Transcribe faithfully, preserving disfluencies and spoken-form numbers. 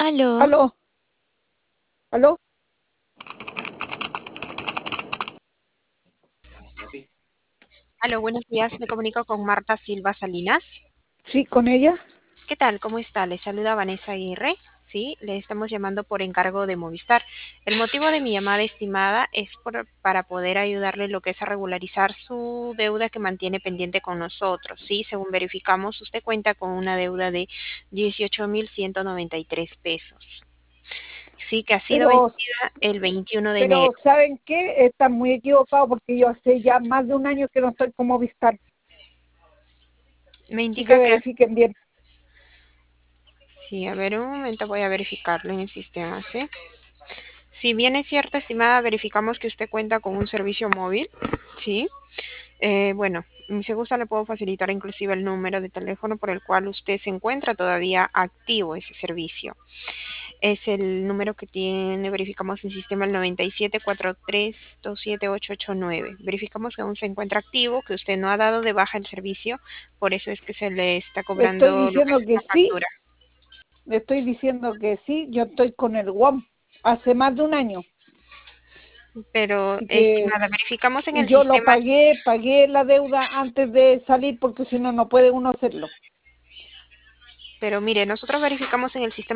Aló, Aló, aló, aló, buenos días. Me comunico con Marta Silva Salinas. sí, con ella. ¿Qué tal? ¿Cómo está? Le saluda Vanessa Aguirre. Sí, le estamos llamando por encargo de Movistar. El motivo de mi llamada estimada es por- para poder ayudarle lo que es a regularizar su deuda que mantiene pendiente con nosotros. Sí, según verificamos, usted cuenta con una deuda de dieciocho mil ciento noventa y tres pesos. Sí, que ha sido Pero, vencida el veintiuno de pero, enero. ¿saben qué? Están muy equivocados porque yo hace ya más de un año que no estoy como Movistar. Me Así que indica que... verifiquen bien. Sí, a ver, un momento voy a verificarlo en el sistema, ¿sí? Si bien es cierto, estimada, verificamos que usted cuenta con un servicio móvil, ¿sí? Eh, bueno, si gusta le puedo facilitar inclusive el número de teléfono por el cual usted se encuentra todavía activo ese servicio. Es el número que tiene, verificamos en sistema el noventa y siete cuarenta y tres veintisiete ochocientos ochenta y nueve. Verificamos que aún se encuentra activo, que usted no ha dado de baja el servicio, por eso es que se le está Estoy cobrando lo que es diciendo que una sí, factura. estoy diciendo que sí, yo estoy con el W A M hace más de un año. Pero, Así que, estimada, verificamos en y el yo lo sistema. pagué, pagué la deuda antes de salir porque si no, no puede uno hacerlo. Pero mire, nosotros verificamos en el sistema